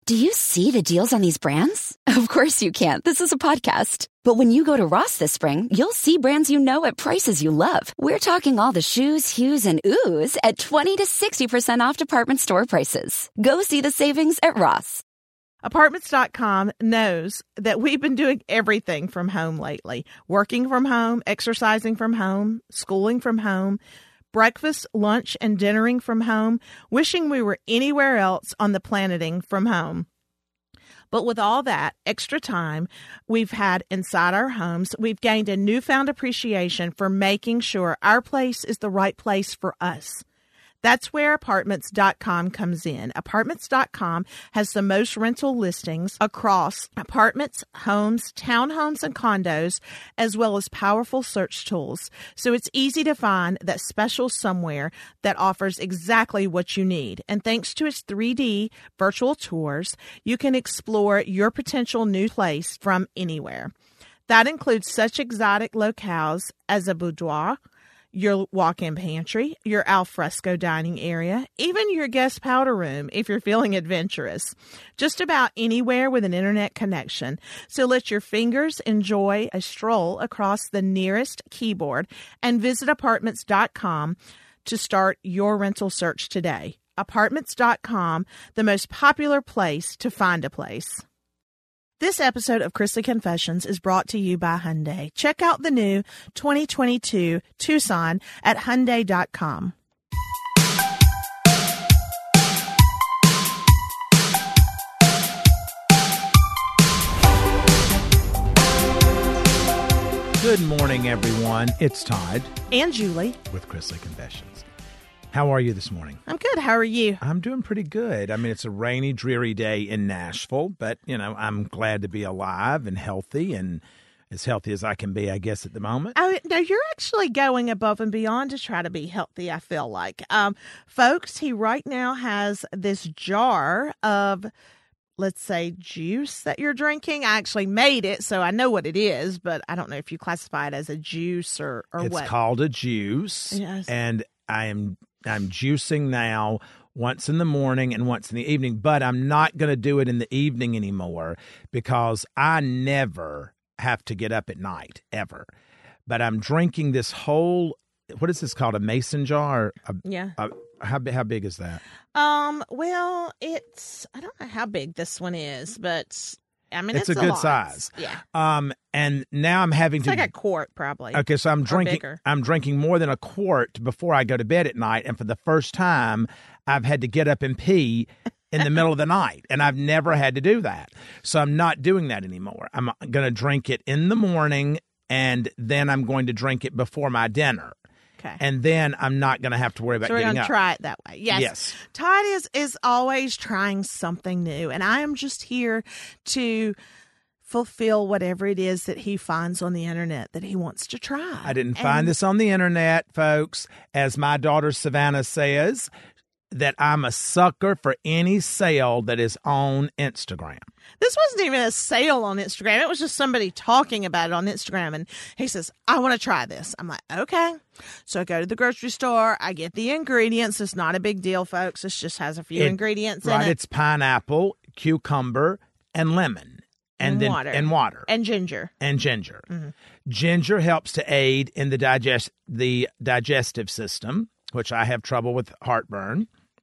Do you see the deals on these brands? Of course you can't. This is a podcast. But when you go to Ross this spring, you'll see brands you know at prices you love. We're talking all the shoes, hues, and oohs at 20 to 60% off department store prices. Go see the savings at Ross. Apartments.com knows that we've been doing everything from home lately. Working from home, exercising from home, schooling from home, breakfast, lunch, and dinnering from home, wishing we were anywhere else on the planeting from home. But with all that extra time we've had inside our homes, we've gained a newfound appreciation for making sure our place is the right place for us. That's where Apartments.com comes in. Apartments.com has the most rental listings across apartments, homes, townhomes, and condos, as well as powerful search tools. So it's easy to find that special somewhere that offers exactly what you need. And thanks to its 3D virtual tours, you can explore your potential new place from anywhere. That includes such exotic locales as a boudoir, your walk-in pantry, your alfresco dining area, even your guest powder room if you're feeling adventurous. Just about anywhere with an internet connection. So let your fingers enjoy a stroll across the nearest keyboard and visit Apartments.com to start your rental search today. Apartments.com, the most popular place to find a place. This episode of Chrisley Confessions is brought to you by Hyundai. Check out the new 2022 Tucson at Hyundai.com. Good morning, everyone. It's Todd. And Julie. With Chrisley Confessions. How are you this morning? I'm good. How are you? I'm doing pretty good. I mean, it's a rainy, dreary day in Nashville, but, I'm glad to be alive and healthy and as healthy as I can be, I guess, at the moment. Oh, no, you're actually going above and beyond to try to be healthy, I feel like. Folks, he right now has this jar of, let's say, juice that you're drinking. I actually made it, so I know what it is, but I don't know if you classify it as a juice or it's what. It's called a juice, yes. And I'm juicing now once in the morning and once in the evening, but I'm not going to do it in the evening anymore because I never have to get up at night, ever. But I'm drinking this whole, what is this called, a mason jar? Yeah. How big is that? Well, I don't know how big this one is, but I mean, it's a good lot. size. Yeah. And now I'm having it's like a quart, probably. Okay, so I'm drinking more than a quart before I go to bed at night, and for the first time, I've had to get up and pee in the middle of the night, and I've never had to do that. So I'm not doing that anymore. I'm going to drink it in the morning, and then I'm going to drink it before my dinner. Okay. And then I'm not going to have to worry about getting up. So we're going to try it that way. Yes. Todd is always trying something new, and I am just here to fulfill whatever it is that he finds on the internet that he wants to try. I didn't find this on the internet, folks. As my daughter Savannah says, that I'm a sucker for any sale that is on Instagram. This wasn't even a sale on Instagram. It was just somebody talking about it on Instagram. And he says, I want to try this. I'm like, okay. So I go to the grocery store. I get the ingredients. It's not a big deal, folks. It just has a few ingredients in it. Right. It's pineapple, cucumber, and lemon. And then water. And water. And ginger. And ginger. Mm-hmm. Ginger helps to aid in the digestive system, which I have trouble with heartburn.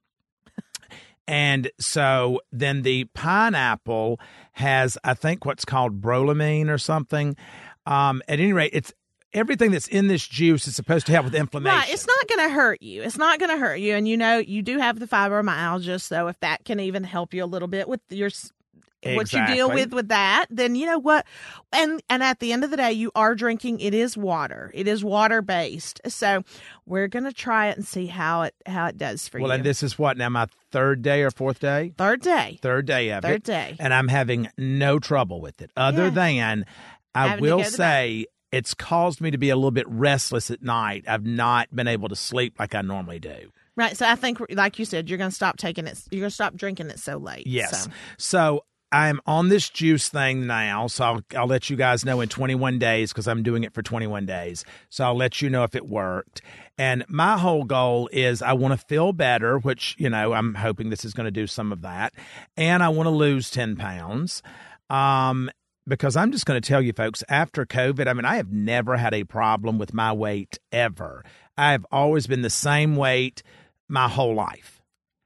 And so then the pineapple has, I think, what's called brolamine or something. At any rate, it's everything that's in this juice is supposed to help with inflammation. Right. It's not going to hurt you. It's not going to hurt you. And, you do have the fibromyalgia. So if that can even help you a little bit with your what you deal with that, then you know what? And at the end of the day, you are drinking. It is water. It is water based. So we're going to try it and see how it does for you. Well, and this is what now, my third day or fourth day? Third day. Third day of it. Third day. And I'm having no trouble with it. Other than I will say it's caused me to be a little bit restless at night. I've not been able to sleep like I normally do. Right. So I think, like you said, you're going to stop taking it. You're going to stop drinking it so late. Yes. So I'm on this juice thing now, so I'll let you guys know in 21 days because I'm doing it for 21 days. So I'll let you know if it worked. And my whole goal is I want to feel better, which, I'm hoping this is going to do some of that. And I want to lose 10 pounds. Because I'm just going to tell you, folks, after COVID, I have never had a problem with my weight ever. I've always been the same weight my whole life.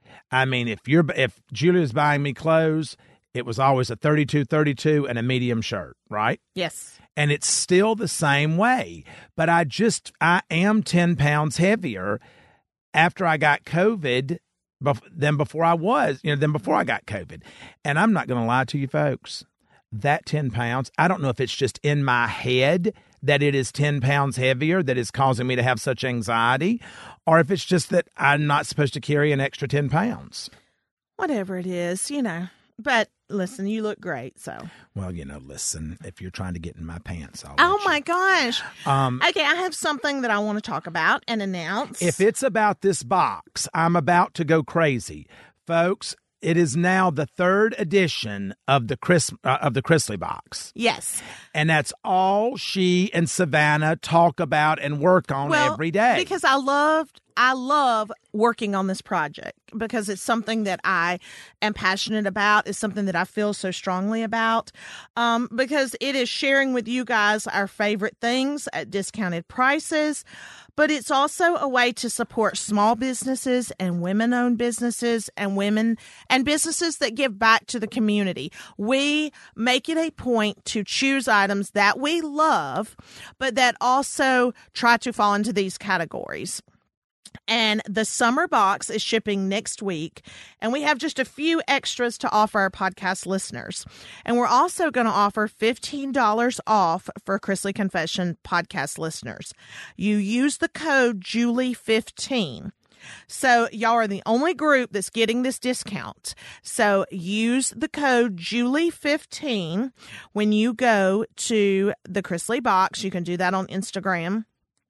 If Julia's buying me clothes, it was always a 32 and a medium shirt, right? Yes. And it's still the same way. But I am 10 pounds heavier after I got COVID than before I got COVID. And I'm not going to lie to you folks. That 10 pounds, I don't know if it's just in my head that it is 10 pounds heavier that is causing me to have such anxiety, or if it's just that I'm not supposed to carry an extra 10 pounds. Whatever it is, But listen, you look great, so. Well, listen, if you're trying to get in my pants, my gosh. Okay, I have something that I want to talk about and announce. If it's about this box, I'm about to go crazy. Folks, it is now the 3rd edition of the Chrisley box. Yes. And that's all she and Savannah talk about and work on every day. Because I love working on this project because it's something that I am passionate about. It's something that I feel so strongly about because it is sharing with you guys our favorite things at discounted prices. But it's also a way to support small businesses and women-owned businesses and women and businesses that give back to the community. We make it a point to choose items that we love, but that also try to fall into these categories. And the summer box is shipping next week. And we have just a few extras to offer our podcast listeners. And we're also going to offer $15 off for Chrisley Confession podcast listeners. You use the code Julie15. So y'all are the only group that's getting this discount. So use the code Julie15 when you go to the Chrisley box. You can do that on Instagram.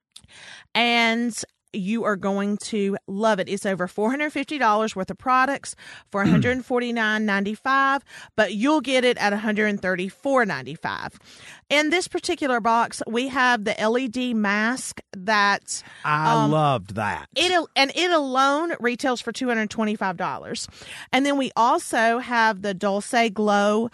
And you are going to love it. It's over $450 worth of products for $149.95, but you'll get it at $134.95. In this particular box, we have the LED mask that I loved that. It alone retails for $225. And then we also have the Dulce Glow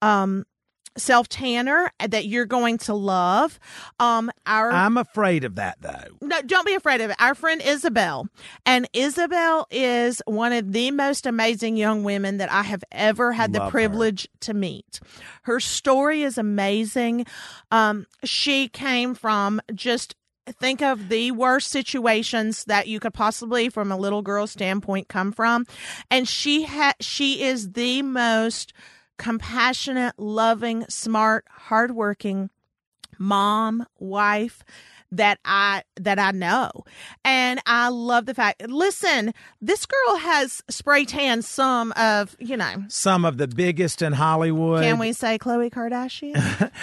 self-tanner that you're going to love. I'm afraid of that, though. No, don't be afraid of it. Our friend Isabel. And Isabel is one of the most amazing young women that I have ever had the privilege to meet. Her story is amazing. She came from think of the worst situations that you could possibly, from a little girl's standpoint, come from. And she is the most compassionate, loving, smart, hardworking mom, wife that I know. And I love the fact, listen, this girl has spray tanned some of the biggest in Hollywood. Can we say Khloe Kardashian?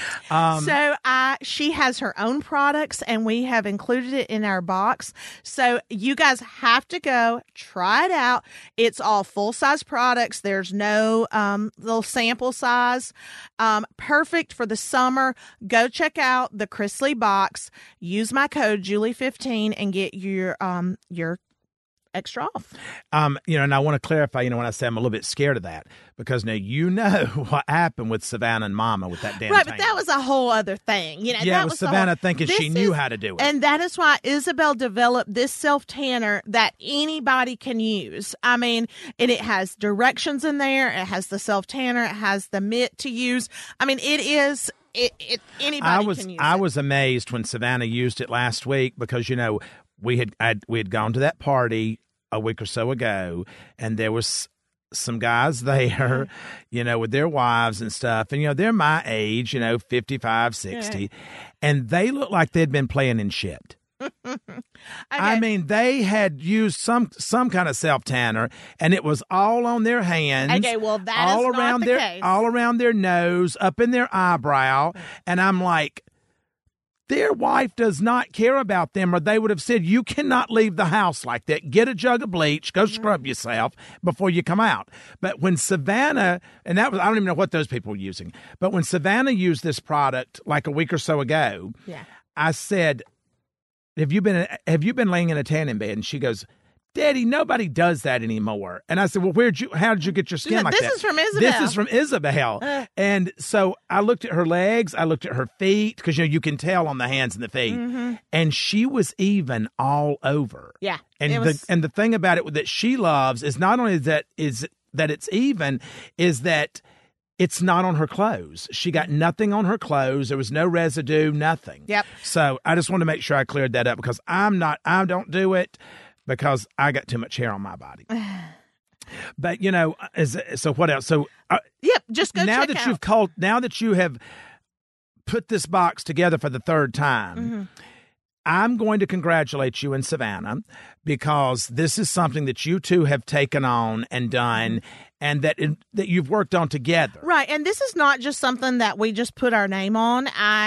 So she has her own products and we have included it in our box. So you guys have to go try it out. It's all full size products. There's no little sample size. Perfect for the summer. Go check out the Chrisley box. Use my code Julie15 and get your extra off. And I want to clarify, when I say I'm a little bit scared of that, because now what happened with Savannah and Mama with that damn right, tanner. But that was a whole other thing. It was Savannah thinking she knew how to do it. And that is why Isabel developed this self-tanner that anybody can use. And it has directions in there. It has the self-tanner. It has the mitt to use. It is... anybody can use it. I was amazed when Savannah used it last week because we had gone to that party a week or so ago, and there was some guys there, with their wives and stuff, and they're my age, 55, 60, and they looked like they'd been playing in shit. Okay. They had used some kind of self tanner, and it was all on their hands. Okay, well that is not the case. All around their nose, up in their eyebrow, and I'm like, their wife does not care about them, or they would have said, you cannot leave the house like that. Get a jug of bleach, go scrub yourself before you come out. But when Savannah, and that was, I don't even know what those people were using, but when Savannah used this product like a week or so ago, I said, have you been laying in a tanning bed? And she goes, Daddy, nobody does that anymore. And I said, well, how did you get your skin like that? This is from Isabel. This is from Isabel. And so I looked at her legs, I looked at her feet, because you can tell on the hands and the feet. Mm-hmm. And she was even all over. Yeah. And the thing about it that she loves is not only that it's even, is that it's not on her clothes. She got nothing on her clothes. There was no residue, nothing. Yep. So I just want to make sure I cleared that up, because I don't do it, because I got too much hair on my body. But, so what else? So just go now check that out. now that you have put this box together for the third time, I'm going to congratulate you and Savannah, because this is something that you two have taken on and done, and that you've worked on together. Right, and this is not just something that we just put our name on.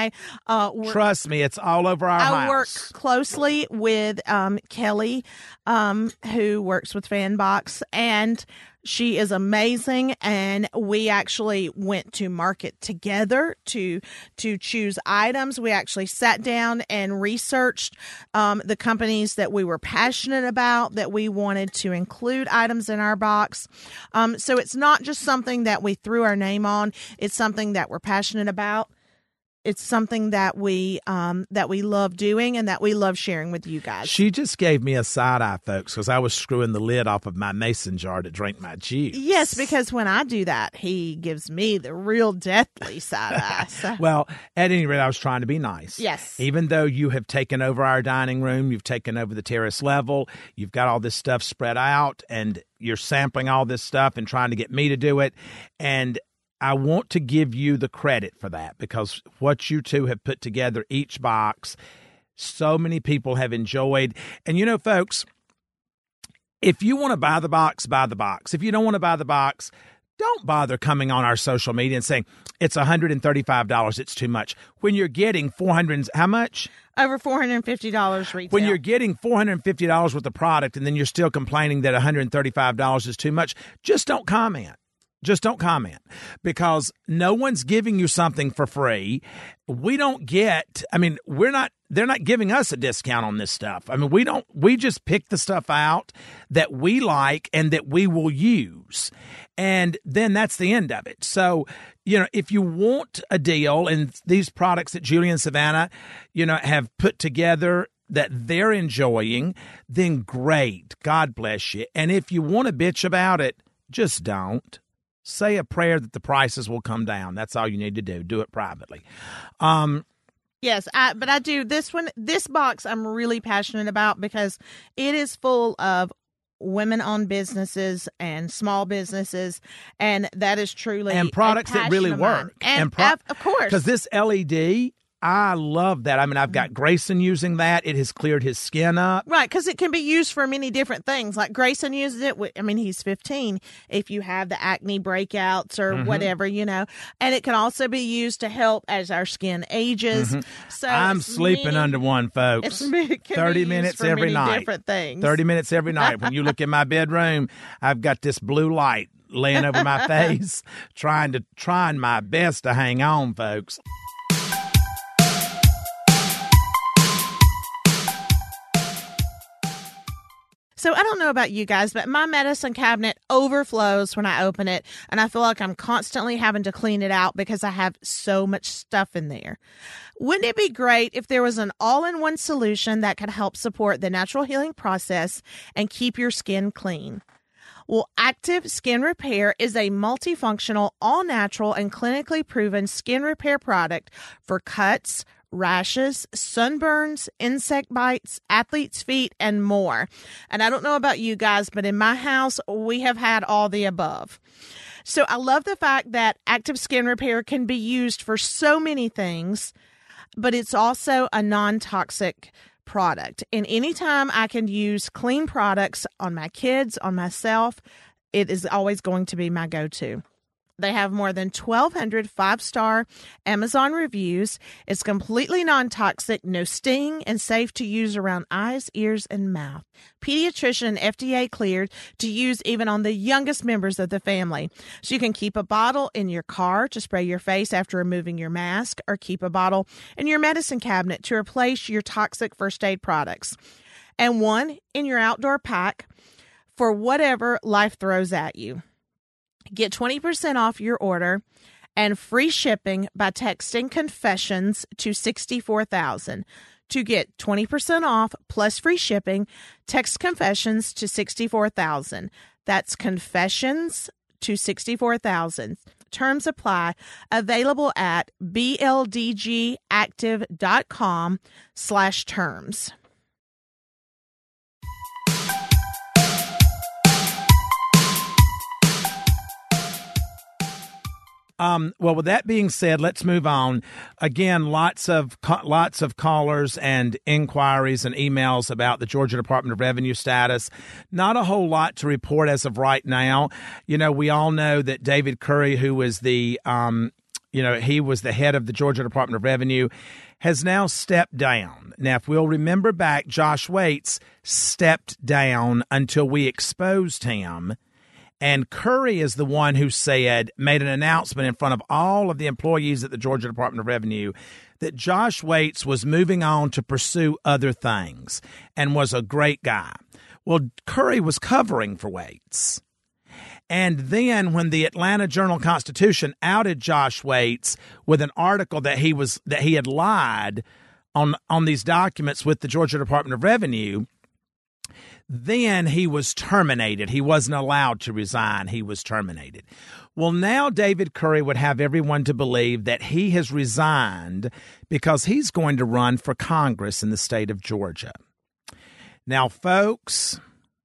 Trust me, it's all over our house. I work closely with Kelly, who works with Fanbox, and she is amazing, and we actually went to market together to choose items. We actually sat down and researched the companies that we were passionate about, that we wanted to include items in our box. So it's not just something that we threw our name on. It's something that we're passionate about. It's something that we love doing and that we love sharing with you guys. She just gave me a side eye, folks, because I was screwing the lid off of my mason jar to drink my juice. Yes, because when I do that, he gives me the real deathly side eye. So. Well, at any rate, I was trying to be nice. Yes. Even though you have taken over our dining room, you've taken over the terrace level, you've got all this stuff spread out, and you're sampling all this stuff and trying to get me to do it. And I want to give you the credit for that, because what you two have put together, each box, so many people have enjoyed. And folks, if you want to buy the box, buy the box. If you don't want to buy the box, don't bother coming on our social media and saying it's $135. It's too much. When you're getting how much? Over $450 retail. When you're getting $450 worth of product, and then you're still complaining that $135 is too much, just don't comment. Just don't comment, because no one's giving you something for free. They're not giving us a discount on this stuff. I mean, we just pick the stuff out that we like and that we will use. And then that's the end of it. So, if you want a deal, and these products that Julie and Savannah, have put together that they're enjoying, then great. God bless you. And if you want to bitch about it, just don't. Say a prayer that the prices will come down. That's all you need to do. Do it privately. Yes, but I do. This box I'm really passionate about, because it is full of women-owned businesses and small businesses, and that is truly and products that really work. And of course, because this LED, I love that. I mean, I've got Grayson using that. It has cleared his skin up. Right, because it can be used for many different things. Like Grayson uses it. He's 15. If you have the acne breakouts or whatever, and it can also be used to help as our skin ages. Mm-hmm. So I'm sleeping under one, folks. 30 minutes every night. Different things. 30 minutes every night. When you look in my bedroom, I've got this blue light laying over my face, trying my best to hang on, folks. So I don't know about you guys, but my medicine cabinet overflows when I open it, and I feel like I'm constantly having to clean it out because I have so much stuff in there. Wouldn't it be great if there was an all-in-one solution that could help support the natural healing process and keep your skin clean? Well, Active Skin Repair is a multifunctional, all-natural, and clinically proven skin repair product for cuts, rashes, sunburns, insect bites, athlete's feet, and more. And I don't know about you guys, but in my house, we have had all the above. So I love the fact that Active Skin Repair can be used for so many things, but it's also a non-toxic product. And anytime I can use clean products on my kids, on myself, it is always going to be my go-to. They have more than 1,200 five-star Amazon reviews. It's completely non-toxic, no sting, and safe to use around eyes, ears, and mouth. Pediatrician and FDA cleared to use even on the youngest members of the family. So you can keep a bottle in your car to spray your face after removing your mask, or keep a bottle in your medicine cabinet to replace your toxic first aid products. And one in your outdoor pack for whatever life throws at you. Get 20% off your order and free shipping by texting Confessions to 64,000. To get 20% off plus free shipping, text Confessions to 64,000. That's Confessions to 64,000. Terms apply. Available at bldgactive.com/terms. Well, with that being said, let's move on. Again, lots of callers and inquiries and emails about the Georgia Department of Revenue status. Not a whole lot to report as of right now. You know, we all know that David Curry, who was he was the head of the Georgia Department of Revenue, has now stepped down. Now, if we'll remember back, Josh Waits stepped down until we exposed him. And Curry is the one who made an announcement in front of all of the employees at the Georgia Department of Revenue that Josh Waits was moving on to pursue other things and was a great guy. Well, Curry was covering for Waits. And then when the Atlanta Journal-Constitution outed Josh Waits with an article that he had lied on these documents with the Georgia Department of Revenue, then he was terminated. He wasn't allowed to resign. He was terminated. Well, now David Curry would have everyone to believe that he has resigned because he's going to run for Congress in the state of Georgia. Now, folks,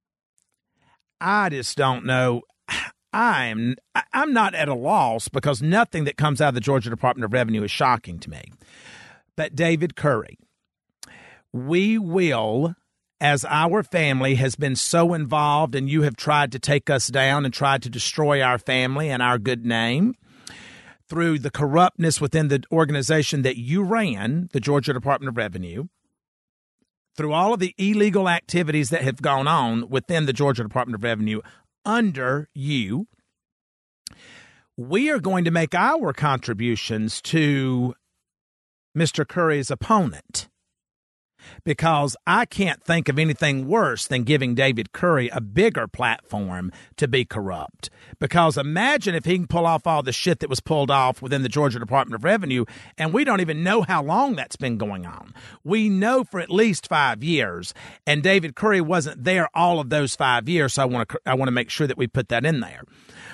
I just don't know. I'm not at a loss because nothing that comes out of the Georgia Department of Revenue is shocking to me. But David Curry, we will, as our family has been so involved and you have tried to take us down and tried to destroy our family and our good name through the corruptness within the organization that you ran, the Georgia Department of Revenue, through all of the illegal activities that have gone on within the Georgia Department of Revenue under you, we are going to make our contributions to Mr. Curry's opponent. Because I can't think of anything worse than giving David Curry a bigger platform to be corrupt. Because imagine if he can pull off all the shit that was pulled off within the Georgia Department of Revenue, and we don't even know how long that's been going on. We know for at least 5 years, and David Curry wasn't there all of those 5 years, so I want to make sure that we put that in there.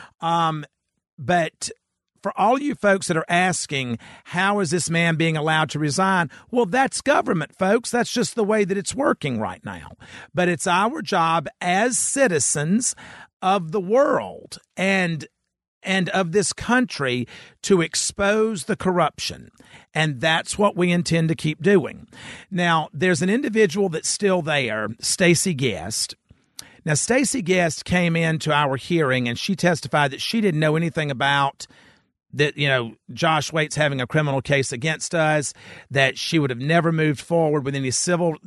But for all you folks that are asking, how is this man being allowed to resign? Well, that's government, folks. That's just the way that it's working right now. But it's our job as citizens of the world and of this country to expose the corruption. And that's what we intend to keep doing. Now, there's an individual that's still there, Stacey Guest. Now, Stacey Guest came into our hearing and she testified that she didn't know anything about that, Josh Waits having a criminal case against us, that she would have never moved forward with any civil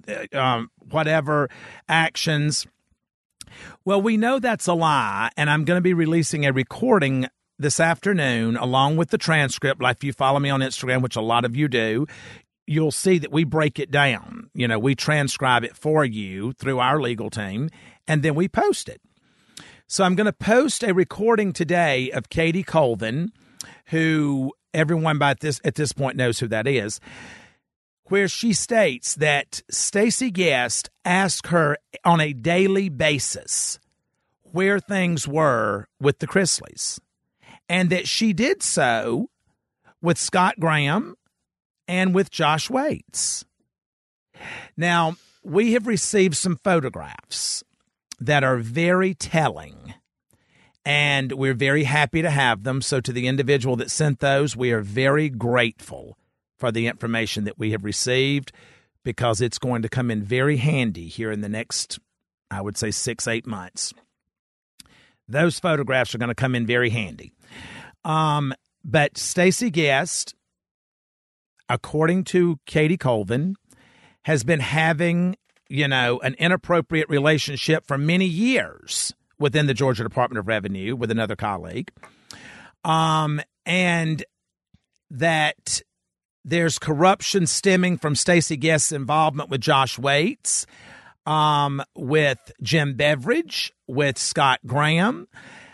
actions. Well, we know that's a lie, and I'm going to be releasing a recording this afternoon along with the transcript. Like if you follow me on Instagram, which a lot of you do, you'll see that we break it down. We transcribe it for you through our legal team, and then we post it. So I'm going to post a recording today of Katie Colvin, who everyone at this point knows who that is, where she states that Stacey Guest asked her on a daily basis where things were with the Chrisleys, and that she did so with Scott Graham and with Josh Waits. Now, we have received some photographs that are very telling, and we're very happy to have them. So to the individual that sent those, we are very grateful for the information that we have received, because it's going to come in very handy here in the next, I would say, 6-8 months. Those photographs are going to come in very handy. But Stacey Guest, according to Katie Colvin, has been having, an inappropriate relationship for many years within the Georgia Department of Revenue with another colleague. And that there's corruption stemming from Stacey Guest's involvement with Josh Waits, with Jim Beveridge, with Scott Graham.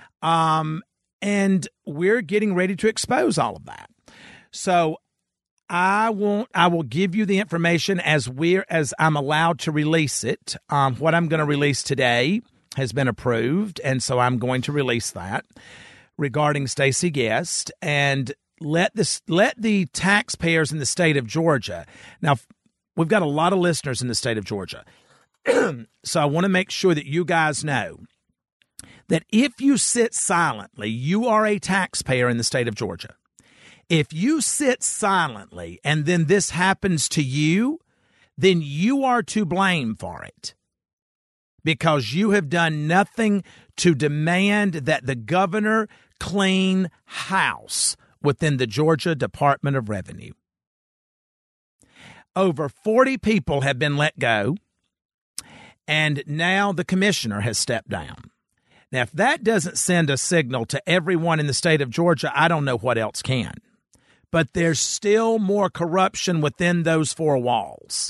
And we're getting ready to expose all of that. So I will give you the information as I'm allowed to release it. What I'm going to release today has been approved, and so I'm going to release that regarding Stacey Guest, and let the taxpayers in the state of Georgia. Now, we've got a lot of listeners in the state of Georgia. So I want to make sure that you guys know that if you sit silently, you are a taxpayer in the state of Georgia. If you sit silently and then this happens to you, then you are to blame for it, because you have done nothing to demand that the governor clean house within the Georgia Department of Revenue. Over 40 people have been let go, and now the commissioner has stepped down. Now, if that doesn't send a signal to everyone in the state of Georgia, I don't know what else can. But there's still more corruption within those four walls,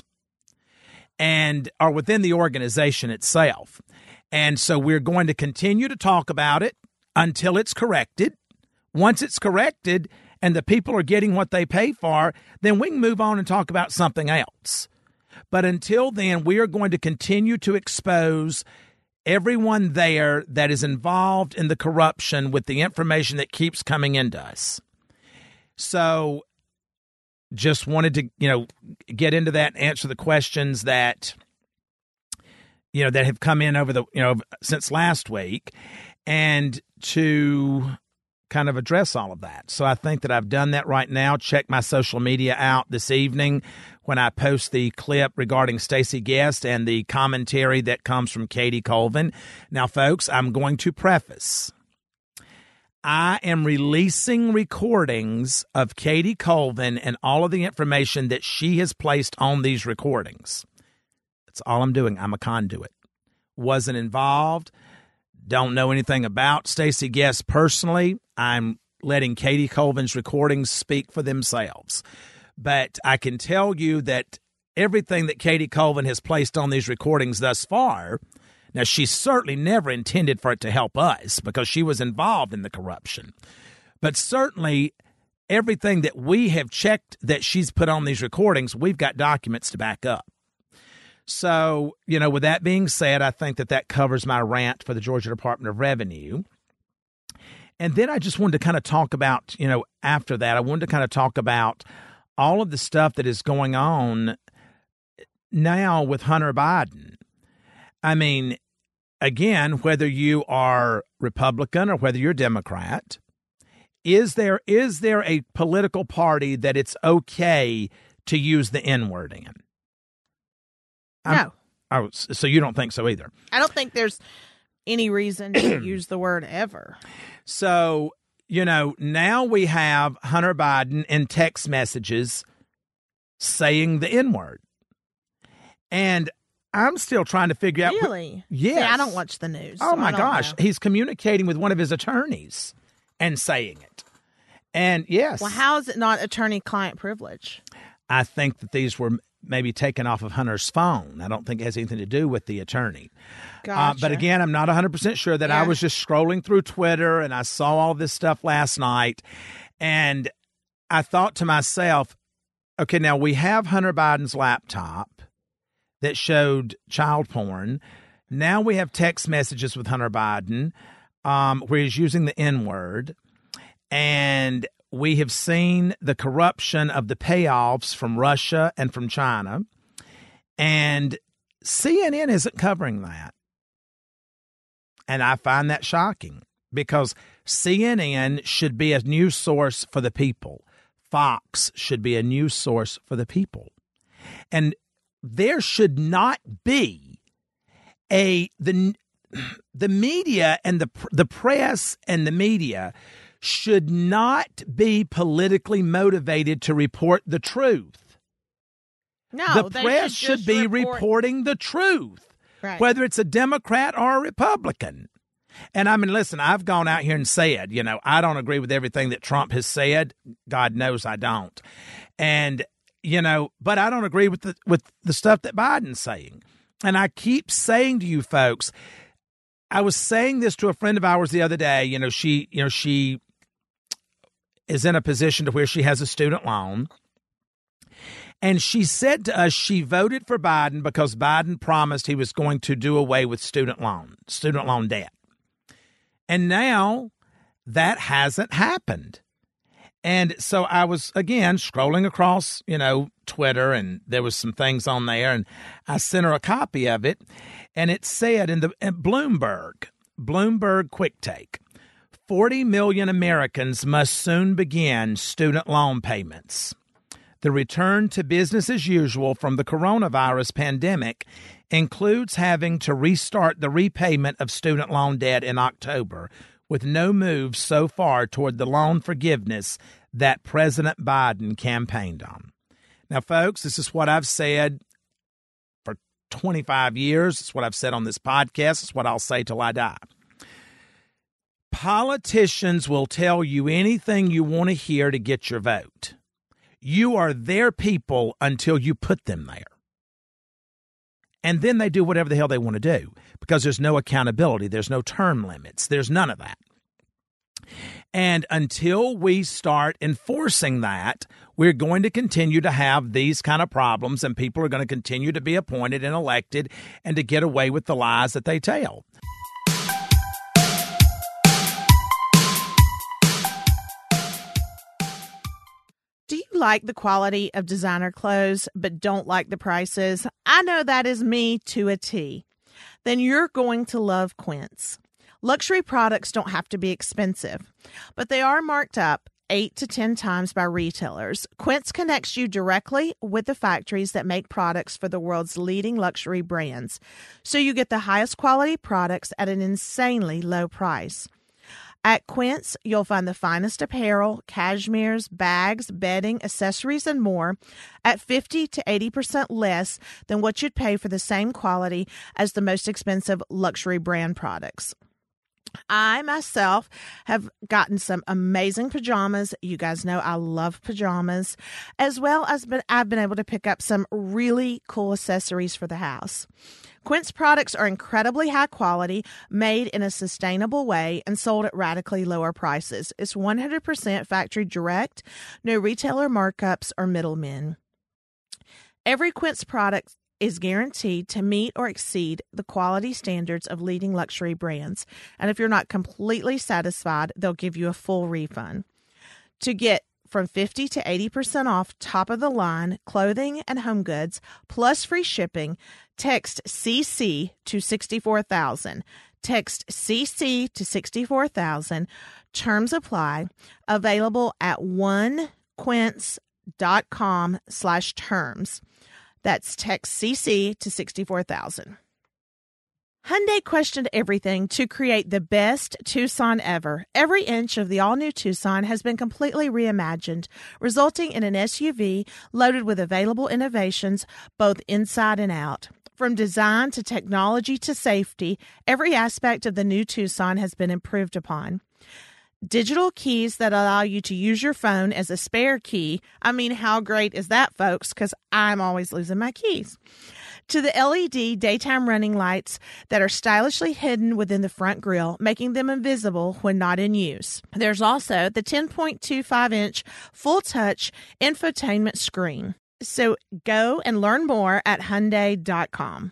or within the organization itself. And so we're going to continue to talk about it until it's corrected. Once it's corrected and the people are getting what they pay for, then we can move on and talk about something else. But until then, we are going to continue to expose everyone there that is involved in the corruption with the information that keeps coming into us. So just wanted to, get into that and answer the questions that, that have come in over since last week, and to kind of address all of that. So I think that I've done that right now. Check my social media out this evening when I post the clip regarding Stacey Guest and the commentary that comes from Katie Colvin. Now, folks, I'm going to preface. I am releasing recordings of Katie Colvin and all of the information that she has placed on these recordings. That's all I'm doing. I'm a conduit. Wasn't involved. Don't know anything about Stacey Guest personally. I'm letting Katie Colvin's recordings speak for themselves. But I can tell you that everything that Katie Colvin has placed on these recordings thus far, now, she certainly never intended for it to help us because she was involved in the corruption. But certainly everything that we have checked that she's put on these recordings, we've got documents to back up. So, with that being said, I think that covers my rant for the Georgia Department of Revenue. And then I just wanted to kind of talk about, after that, I wanted to kind of talk about all of the stuff that is going on now with Hunter Biden. I mean, again, whether you are Republican or whether you're Democrat, is there a political party that it's okay to use the N-word in? No. Oh, so you don't think so either? I don't think there's any reason to use the word ever. So, now we have Hunter Biden in text messages saying the N-word. And I'm still trying to figure out. Really? Yes. See, I don't watch the news. Oh, so my gosh. Know. He's communicating with one of his attorneys and saying it. And yes. Well, how is it not attorney-client privilege? I think that these were maybe taken off of Hunter's phone. I don't think it has anything to do with the attorney. Gotcha. But again, I'm not 100% sure that I was just scrolling through Twitter and I saw all this stuff last night. And I thought to myself, okay, now we have Hunter Biden's laptop that showed child porn. Now we have text messages with Hunter Biden where he's using the N-word. And we have seen the corruption of the payoffs from Russia and from China. And CNN isn't covering that. And I find that shocking because CNN should be a news source for the people. Fox should be a news source for the people. And there should not be the media and the press and the media should not be politically motivated to report the truth. No, the press should be reporting the truth, right, whether it's a Democrat or a Republican. And I mean, listen, I've gone out here and said, I don't agree with everything that Trump has said. God knows I don't. And, but I don't agree with the stuff that Biden's saying. And I keep saying to you folks, I was saying this to a friend of ours the other day. She is in a position to where she has a student loan. And she said to us she voted for Biden because Biden promised he was going to do away with student loan debt. And now that hasn't happened. And so I was, again, scrolling across, Twitter, and there was some things on there, and I sent her a copy of it, and it said in Bloomberg Quick Take, 40 million Americans must soon begin student loan payments. The return to business as usual from the coronavirus pandemic includes having to restart the repayment of student loan debt in October, with no move so far toward the loan forgiveness that President Biden campaigned on. Now, folks, this is what I've said for 25 years. It's what I've said on this podcast. It's what I'll say till I die. Politicians will tell you anything you want to hear to get your vote. You are their people until you put them there. And then they do whatever the hell they want to do because there's no accountability. There's no term limits. There's none of that. And until we start enforcing that, we're going to continue to have these kind of problems, and people are going to continue to be appointed and elected and to get away with the lies that they tell. Do you like the quality of designer clothes but don't like the prices? I know that is me to a T. Then you're going to love Quince. Luxury products don't have to be expensive, but they are marked up 8 to 10 times by retailers. Quince connects you directly with the factories that make products for the world's leading luxury brands, so you get the highest quality products at an insanely low price. At Quince, you'll find the finest apparel, cashmeres, bags, bedding, accessories, and more at 50 to 80% less than what you'd pay for the same quality as the most expensive luxury brand products. I, myself, have gotten some amazing pajamas. You guys know I love pajamas, as well as I've been able to pick up some really cool accessories for the house. Quince products are incredibly high quality, made in a sustainable way, and sold at radically lower prices. It's 100% factory direct, no retailer markups or middlemen. Every Quince product is guaranteed to meet or exceed the quality standards of leading luxury brands. And if you're not completely satisfied, they'll give you a full refund. To get from 50 to 80% off top-of-the-line clothing and home goods, plus free shipping, text CC to 64,000. Text CC to 64,000. Terms apply. Available at onequince.com/terms. That's text CC to 64,000. Hyundai questioned everything to create the best Tucson ever. Every inch of the all-new Tucson has been completely reimagined, resulting in an SUV loaded with available innovations both inside and out. From design to technology to safety, every aspect of the new Tucson has been improved upon. Digital keys that allow you to use your phone as a spare key. I mean, how great is that, folks? Because I'm always losing my keys. To the LED daytime running lights that are stylishly hidden within the front grille, making them invisible when not in use. There's also the 10.25-inch full-touch infotainment screen. So go and learn more at Hyundai.com.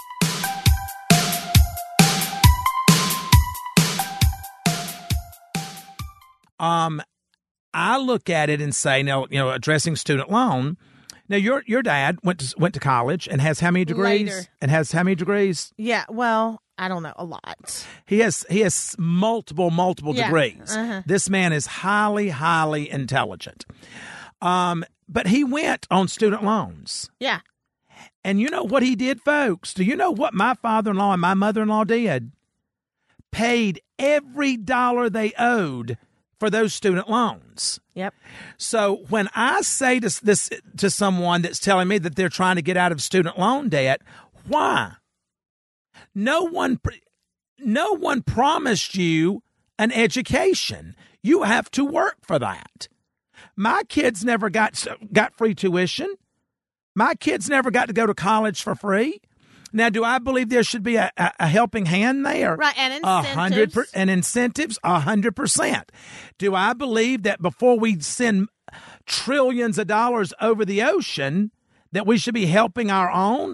I look at it and say, now, addressing student loan. Now, your dad went to college and has how many degrees? Later. And has how many degrees? Yeah, well, I don't know, a lot. He has multiple degrees. Uh-huh. This man is highly, highly intelligent. But he went on student loans. Yeah. And you know what he did, folks? Do you know what my father-in-law and my mother-in-law did? Paid every dollar they owed for those student loans. Yep. So when I say this to someone that's telling me that they're trying to get out of student loan debt, why? No one promised you an education. You have to work for that. My kids never got free tuition. My kids never got to go to college for free. Now, do I believe there should be a helping hand there? Right, and incentives. And incentives, 100%. Do I believe that before we send trillions of dollars over the ocean, that we should be helping our own?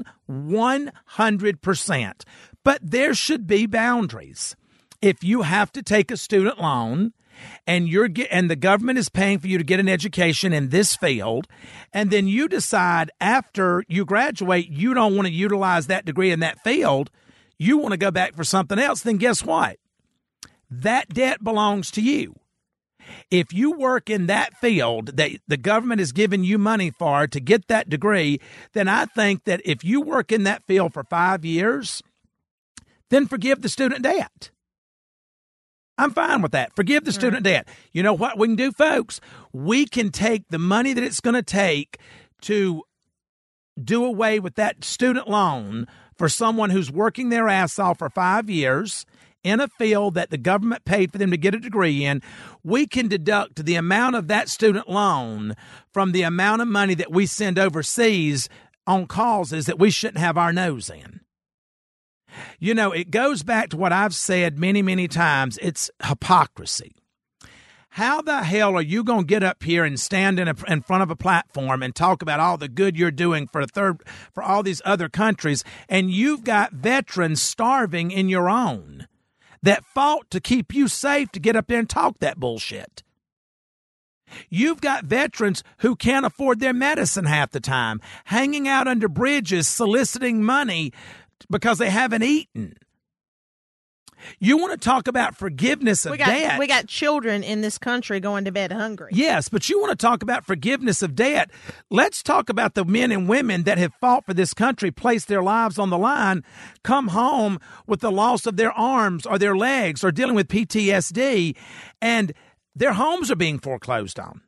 100%. But there should be boundaries. If you have to take a student loan, and the government is paying for you to get an education in this field, and then you decide after you graduate you don't want to utilize that degree in that field, you want to go back for something else, then guess what? That debt belongs to you. If you work in that field that the government is giving you money for to get that degree, then I think that if you work in that field for 5 years, then forgive the student debt. I'm fine with that. Forgive the student debt. You know what we can do, folks? We can take the money that it's going to take to do away with that student loan for someone who's working their ass off for 5 years in a field that the government paid for them to get a degree in. We can deduct the amount of that student loan from the amount of money that we send overseas on causes that we shouldn't have our nose in. You know, it goes back to what I've said many, many times. It's hypocrisy. How the hell are you going to get up here and stand in front of a platform and talk about all the good you're doing for all these other countries, and you've got veterans starving in your own that fought to keep you safe to get up there and talk that bullshit? You've got veterans who can't afford their medicine half the time, hanging out under bridges soliciting money because they haven't eaten. You want to talk about forgiveness of debt. We got children in this country going to bed hungry. Yes, but you want to talk about forgiveness of debt. Let's talk about the men and women that have fought for this country, placed their lives on the line, come home with the loss of their arms or their legs or dealing with PTSD, and their homes are being foreclosed on.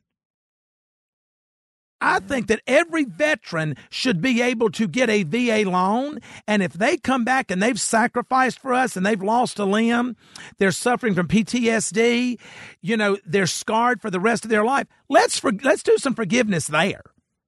I think that every veteran should be able to get a VA loan, and if they come back and they've sacrificed for us and they've lost a limb, they're suffering from PTSD, you know, they're scarred for the rest of their life, let's do some forgiveness there.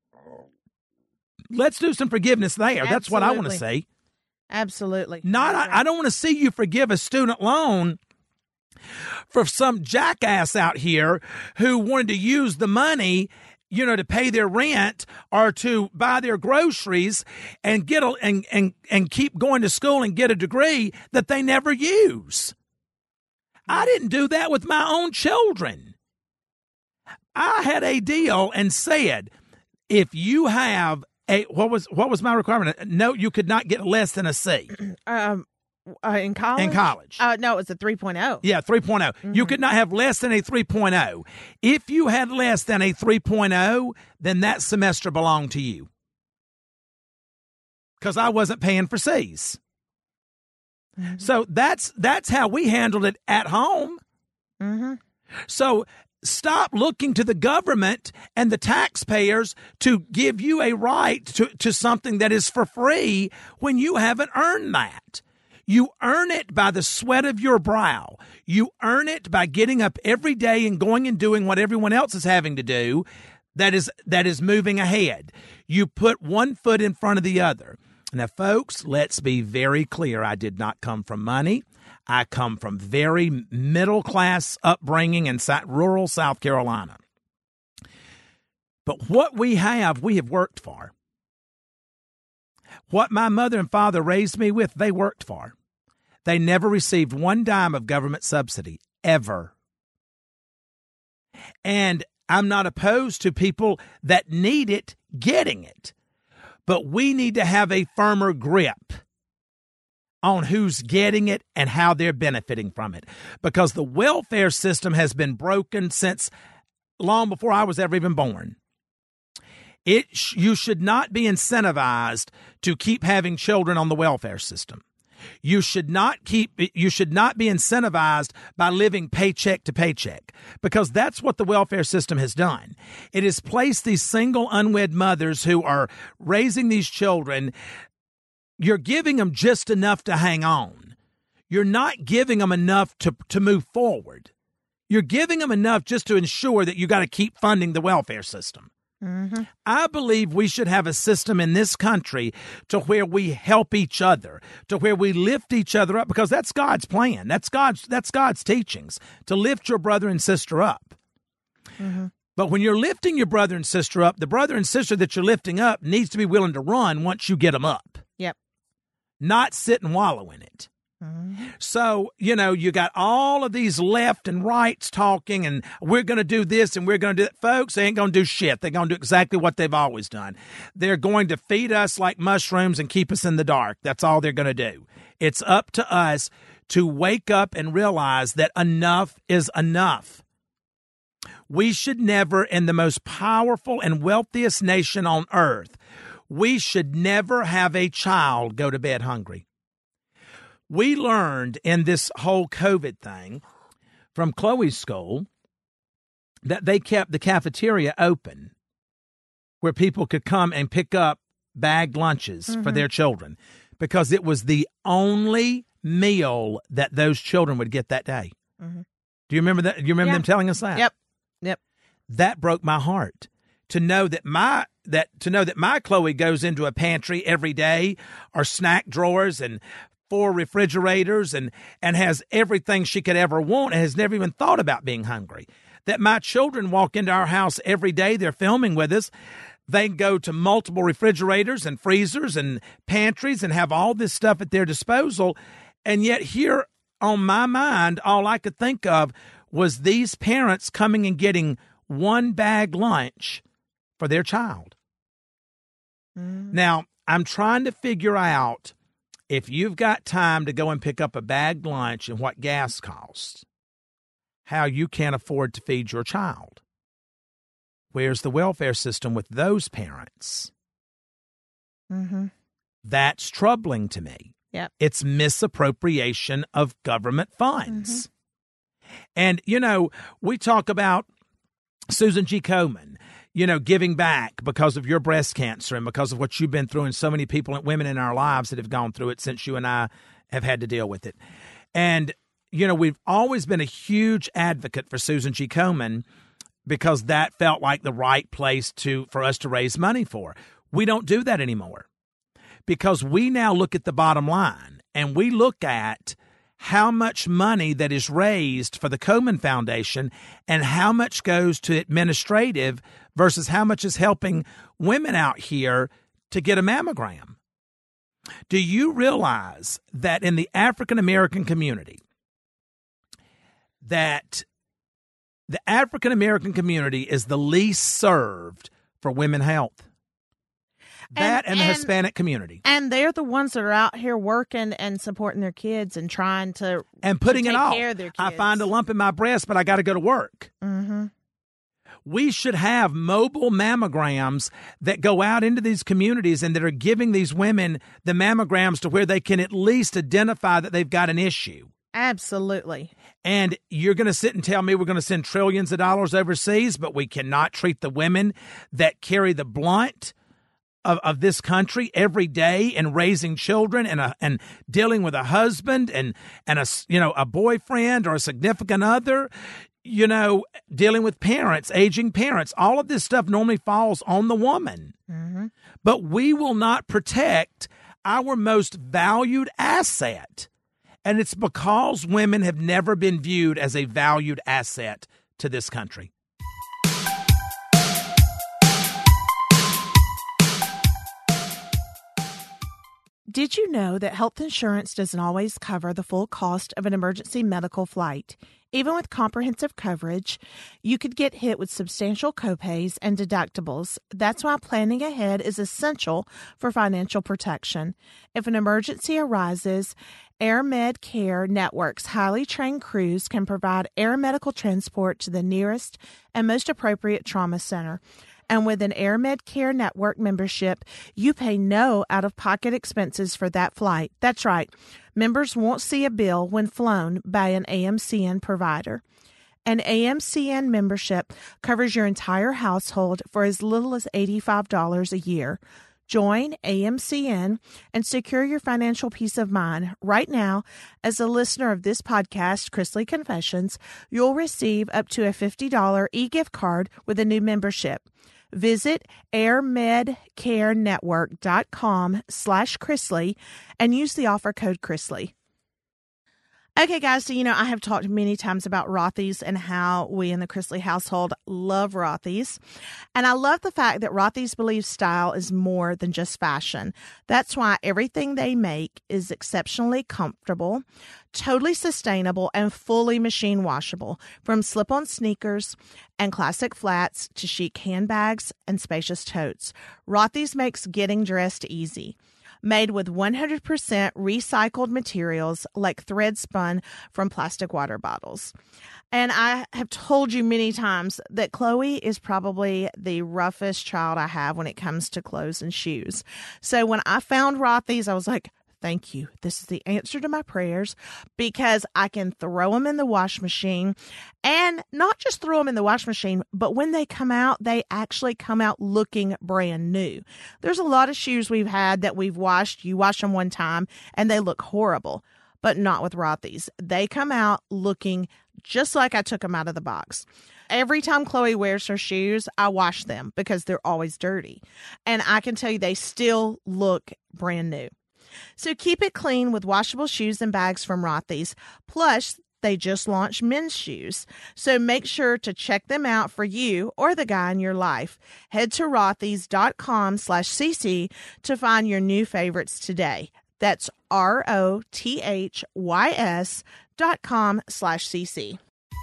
Let's do some forgiveness there. Absolutely. That's what I want to see. Absolutely. I don't want to see you forgive a student loan for some jackass out here who wanted to use the money, you know, to pay their rent or to buy their groceries and get and keep going to school and get a degree that they never use. I didn't do that with my own children. I had a deal and said, if you have what was my requirement? No, you could not get less than a C. In college? In college. No, it was a 3.0. Yeah, 3.0. Mm-hmm. You could not have less than a 3.0. If you had less than a 3.0, then that semester belonged to you. Because I wasn't paying for C's. Mm-hmm. So that's how we handled it at home. Mm-hmm. So stop looking to the government and the taxpayers to give you a right to something that is for free when you haven't earned that. You earn it by the sweat of your brow. You earn it by getting up every day and going and doing what everyone else is having to do that is moving ahead. You put one foot in front of the other. Now, folks, let's be very clear. I did not come from money. I come from very middle-class upbringing in rural South Carolina. But what we have worked for. What my mother and father raised me with, they worked for. They never received one dime of government subsidy, ever. And I'm not opposed to people that need it getting it. But we need to have a firmer grip on who's getting it and how they're benefiting from it. Because the welfare system has been broken since long before I was ever even born. You should not be incentivized to keep having children on the welfare system. You should not be incentivized by living paycheck to paycheck, because that's what the welfare system has done. It has placed these single unwed mothers who are raising these children. You're giving them just enough to hang on. You're not giving them enough to move forward. You're giving them enough just to ensure that you got to keep funding the welfare system. Mm-hmm. I believe we should have a system in this country to where we help each other, to where we lift each other up, because that's God's plan. That's God's teachings, to lift your brother and sister up. Mm-hmm. But when you're lifting your brother and sister up, the brother and sister that you're lifting up needs to be willing to run once you get them up. Yep. Not sit and wallow in it. Mm-hmm. So, you got all of these left and rights talking, and we're going to do this and we're going to do that. Folks, they ain't going to do shit. They're going to do exactly what they've always done. They're going to feed us like mushrooms and keep us in the dark. That's all they're going to do. It's up to us to wake up and realize that enough is enough. We should never, in the most powerful and wealthiest nation on earth, we should never have a child go to bed hungry. We learned in this whole COVID thing from Chloe's school that they kept the cafeteria open where people could come and pick up bagged lunches for their children, because it was the only meal that those children would get that day. Mm-hmm. Do you remember that? You remember them telling us that? Yep. That broke my heart to know that my Chloe goes into a pantry every day, or snack drawers and 4 refrigerators, and has everything she could ever want and has never even thought about being hungry. That my children walk into our house every day, they're filming with us, they go to multiple refrigerators and freezers and pantries and have all this stuff at their disposal. And yet here on my mind, all I could think of was these parents coming and getting one bag lunch for their child. Now, I'm trying to figure out, if you've got time to go and pick up a bagged lunch and what gas costs, how you can't afford to feed your child. Where's the welfare system with those parents? Mm-hmm. That's troubling to me. Yep. It's misappropriation of government funds. Mm-hmm. And, we talk about Susan G. Komen, giving back because of your breast cancer and because of what you've been through, and so many people and women in our lives that have gone through it since you and I have had to deal with it. And, we've always been a huge advocate for Susan G. Komen, because that felt like the right place for us to raise money for. We don't do that anymore, because we now look at the bottom line, and we look at how much money that is raised for the Komen Foundation and how much goes to administrative versus how much is helping women out here to get a mammogram. Do you realize that in the African American community, that the African American community is the least served for women's health? That and the Hispanic community. And they're the ones that are out here working and supporting their kids and trying to putting take it off. care of their kids. I find a lump in my breast, but I got to go to work. Mm-hmm. We should have mobile mammograms that go out into these communities and that are giving these women the mammograms to where they can at least identify that they've got an issue. Absolutely. And you're going to sit and tell me we're going to send trillions of dollars overseas, but we cannot treat the women that carry the blunt of this country every day, and raising children and dealing with a husband and a boyfriend or a significant other, dealing with parents, aging parents. All of this stuff normally falls on the woman. Mm-hmm. But we will not protect our most valued asset. And it's because women have never been viewed as a valued asset to this country. Did you know that health insurance doesn't always cover the full cost of an emergency medical flight? Even with comprehensive coverage, you could get hit with substantial copays and deductibles. That's why planning ahead is essential for financial protection. If an emergency arises, AirMed Care Network's highly trained crews can provide air medical transport to the nearest and most appropriate trauma center. And with an AirMed Care Network membership, you pay no out-of-pocket expenses for that flight. That's right. Members won't see a bill when flown by an AMCN provider. An AMCN membership covers your entire household for as little as $85 a year. Join AMCN and secure your financial peace of mind. Right now, as a listener of this podcast, Chrisley Confessions, you'll receive up to a $50 e-gift card with a new membership. Visit airmedcarenetwork.com/Chrisley and use the offer code Chrisley. Okay, guys, so I have talked many times about Rothy's and how we in the Chrisley household love Rothy's. And I love the fact that Rothy's believes style is more than just fashion. That's why everything they make is exceptionally comfortable, totally sustainable, and fully machine washable. From slip-on sneakers and classic flats to chic handbags and spacious totes, Rothy's makes getting dressed easy. Made with 100% recycled materials like thread spun from plastic water bottles. And I have told you many times that Chloe is probably the roughest child I have when it comes to clothes and shoes. So when I found Rothy's, I was like, thank you. This is the answer to my prayers, because I can throw them in the wash machine, and not just throw them in the wash machine, but when they come out, they actually come out looking brand new. There's a lot of shoes we've had that we've washed. You wash them one time and they look horrible, but not with Rothy's. They come out looking just like I took them out of the box. Every time Chloe wears her shoes, I wash them because they're always dirty. And I can tell you they still look brand new. So keep it clean with washable shoes and bags from Rothy's. Plus, they just launched men's shoes. So make sure to check them out for you or the guy in your life. Head to rothys.com/cc to find your new favorites today. That's ROTHYS.com/cc.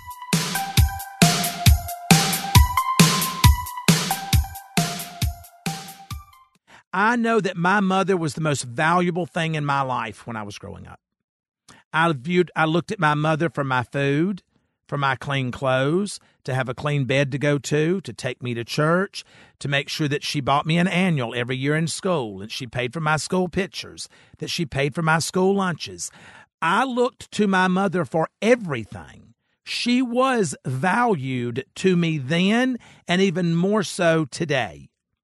I know that my mother was the most valuable thing in my life when I was growing up. I looked at my mother for my food, for my clean clothes, to have a clean bed to go to take me to church, to make sure that she bought me an annual every year in school, that she paid for my school pictures, that she paid for my school lunches. I looked to my mother for everything. She was valued to me then, and even more so today.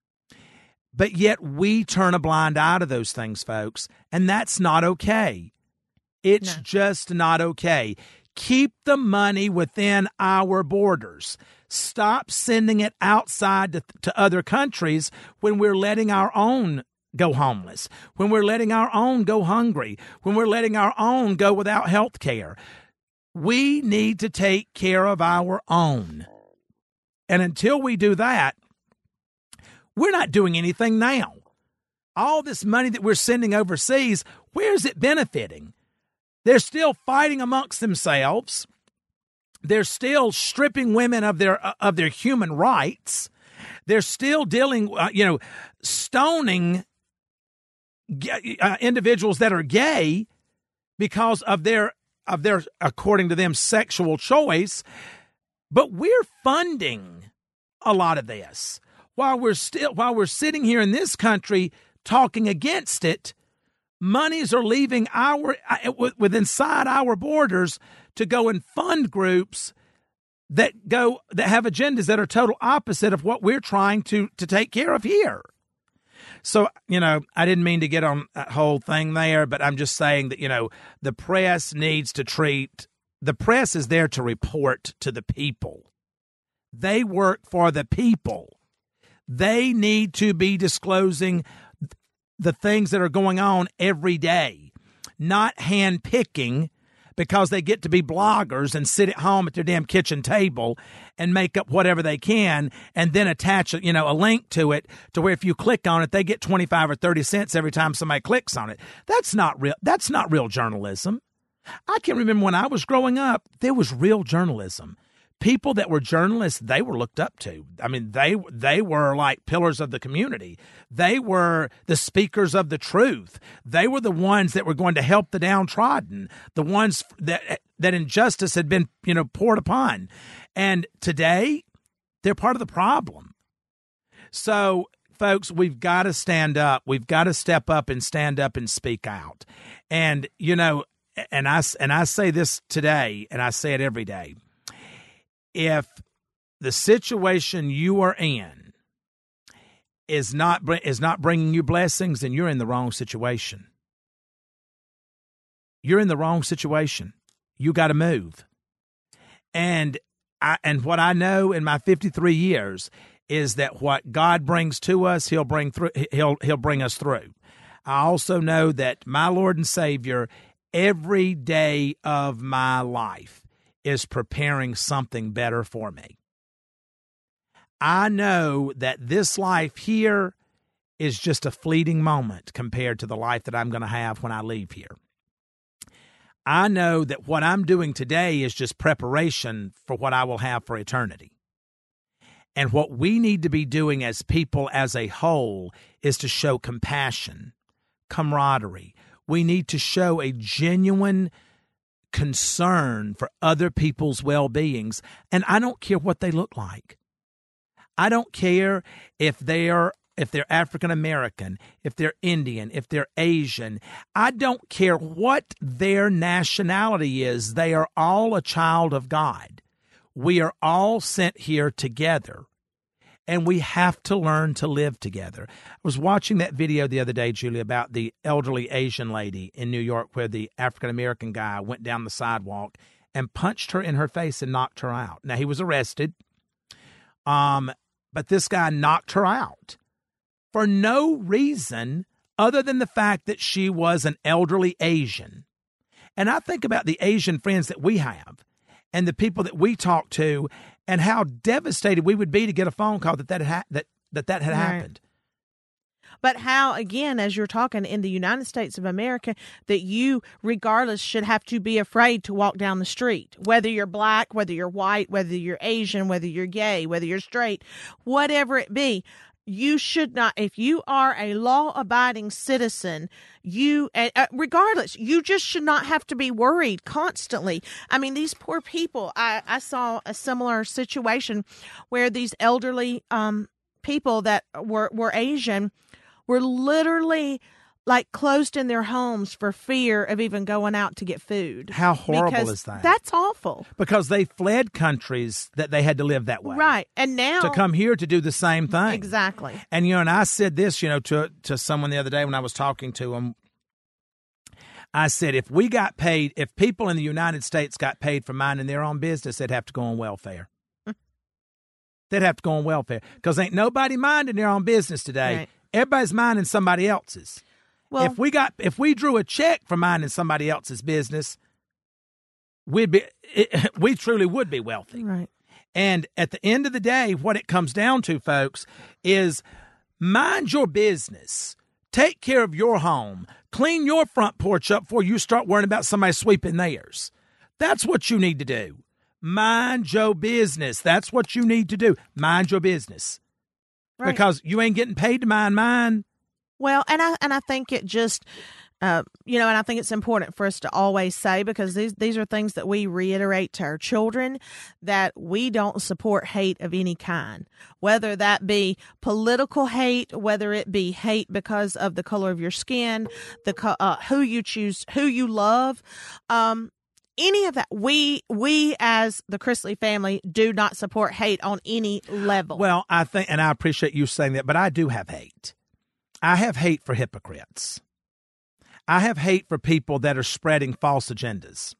But yet we turn a blind eye to those things, folks, and that's not okay. It's just not okay. Keep the money within our borders. Stop sending it outside to other countries when we're letting our own go homeless, when we're letting our own go hungry, when we're letting our own go without health care. We need to take care of our own. And until we do that, we're not doing anything now. All this money that we're sending overseas, where's it benefiting? They're still fighting amongst themselves. They're still stripping women of their human rights. They're still dealing, stoning individuals that are gay because of their, according to them, sexual choice. But we're funding a lot of this. While we're sitting here in this country talking against it, monies are leaving inside our borders to go and fund groups that have agendas that are total opposite of what we're trying to take care of here. So, I didn't mean to get on that whole thing there, but I'm just saying that, the press needs to the press is there to report to the people. They work for the people. They need to be disclosing the things that are going on every day, not handpicking because they get to be bloggers and sit at home at their damn kitchen table and make up whatever they can and then attach a link to it to where if you click on it, they get 25 or 30 cents every time somebody clicks on it. That's not real. That's not real journalism. I can remember when I was growing up, there was real journalism. People that were journalists, they were looked up to. I mean, they were like pillars of the community. They were the speakers of the truth. They were the ones that were going to help the downtrodden, the ones that injustice had been, poured upon. And today, they're part of the problem. So, folks, we've got to stand up. We've got to step up and stand up and speak out. And, you know, and I say this today, and I say it every day. If the situation you are in is not bringing you blessings, then you're in the wrong situation. You're in the wrong situation. You got to move. And what I know in my 53 years is that what God brings to us, He'll bring us through. I also know that my Lord and Savior, every day of my life, is preparing something better for me. I know that this life here is just a fleeting moment compared to the life that I'm going to have when I leave here. I know that what I'm doing today is just preparation for what I will have for eternity. And what we need to be doing as people as a whole is to show compassion, camaraderie. We need to show a genuine concern for other people's well-beings. And I don't care what they look like. I don't care if they're African American, if they're Indian, if they're Asian. I don't care what their nationality is. They are all a child of God. We are all sent here together, and we have to learn to live together. I was watching that video the other day, Julie, about the elderly Asian lady in New York where the African American guy went down the sidewalk and punched her in her face and knocked her out. Now, he was arrested, but this guy knocked her out for no reason other than the fact that she was an elderly Asian. And I think about the Asian friends that we have and the people that we talk to and how devastated we would be to get a phone call that had happened. But how, again, as you're talking in the United States of America, that you, regardless, should have to be afraid to walk down the street, whether you're black, whether you're white, whether you're Asian, whether you're gay, whether you're straight, whatever it be. You should not, if you are a law-abiding citizen, regardless, you just should not have to be worried constantly. I mean, these poor people, I saw a similar situation where these elderly people that were Asian were literally like closed in their homes for fear of even going out to get food. How horrible is that? That's awful. Because they fled countries that they had to live that way. Right. And now to come here to do the same thing. Exactly. And, and I said this, to someone the other day when I was talking to them. I said, if people in the United States got paid for minding their own business, they'd have to go on welfare. They'd have to go on welfare because ain't nobody minding their own business today. Right. Everybody's minding somebody else's. Well, if we drew a check for minding somebody else's business, we truly would be wealthy. Right. And at the end of the day, what it comes down to, folks, is mind your business. Take care of your home. Clean your front porch up before you start worrying about somebody sweeping theirs. That's what you need to do. Mind your business. That's what you need to do. Mind your business. Right. Because you ain't getting paid to mind mine. Well, and I think it just, and I think it's important for us to always say, because these are things that we reiterate to our children, that we don't support hate of any kind, whether that be political hate, whether it be hate because of the color of your skin, who you choose, who you love, any of that. We as the Chrisley family do not support hate on any level. Well, I think, and I appreciate you saying that, but I do have hate. I have hate for hypocrites. I have hate for people that are spreading false agendas.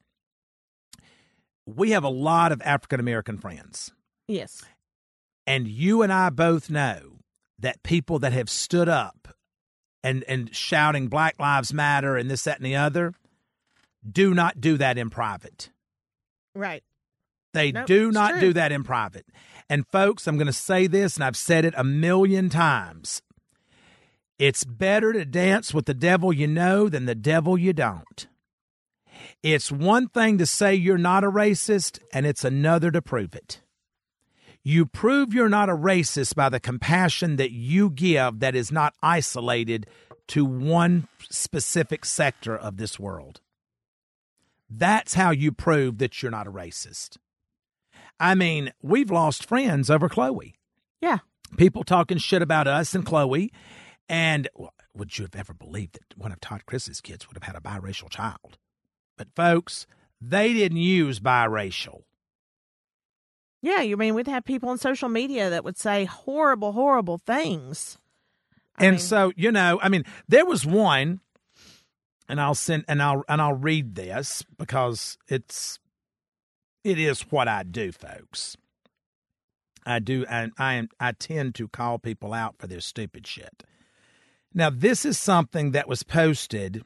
We have a lot of African American friends. Yes. And you and I both know that people that have stood up and shouting Black Lives Matter and this, that, and the other do not do that in private. Right. They do not do that in private. And folks, I'm going to say this, and I've said it a million times. It's better to dance with the devil you know than the devil you don't. It's one thing to say you're not a racist, and it's another to prove it. You prove you're not a racist by the compassion that you give that is not isolated to one specific sector of this world. That's how you prove that you're not a racist. I mean, we've lost friends over Chloe. Yeah. people talking shit about us and Chloe. And would you have ever believed that one of Todd Chris's kids would have had a biracial child? But folks, they didn't use biracial. Yeah, you mean we'd have people on social media that would say horrible, horrible things. So, there was one, and I'll read this because it is what I do, folks. I do, and I tend to call people out for their stupid shit. Now, this is something that was posted